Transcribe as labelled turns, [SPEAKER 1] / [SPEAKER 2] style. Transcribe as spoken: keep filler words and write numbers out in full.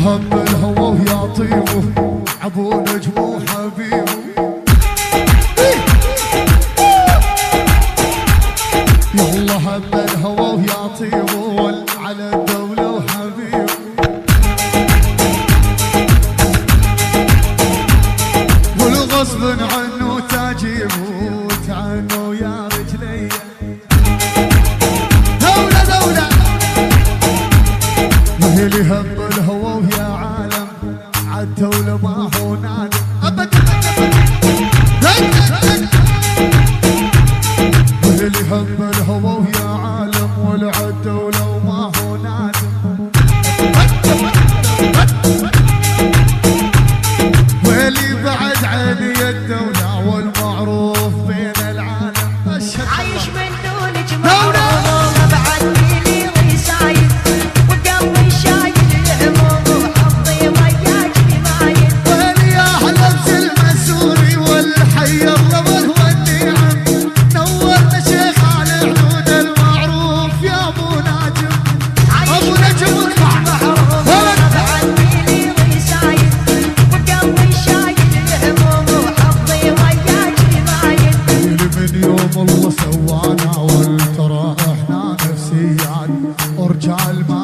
[SPEAKER 1] هم الهوى ويا طيبه ابو نجم وحبيبه يلا هم الهوى ويا طيبه على الدولة وحبيبه والغصب عنه تجيبه وتعنه يا رجلي دولة دولة وهلي هم الهوى ويا عالم عالدولة ما هو نادم ابد وهلي هم الهوى ويا عالم والعالدولة وما هو نادم ويلي بعد عيني الدولة والمعروف بين العالم
[SPEAKER 2] عايش من دون جمهور بعد لي رسايل وقلبي شايل الهموم وحظي وياك بمايل
[SPEAKER 1] ويلي يا حلبس المسوري والحي الضبل والنعم نورنا شيخ على حدود المعروف يا ابو ناجم ابو نجم
[SPEAKER 2] محروم بعد لي رسايل وقلبي شايل الهموم وحظي وياك بمايل
[SPEAKER 1] من يوم الله سوانا والترى احنا نفسيان ورجال ما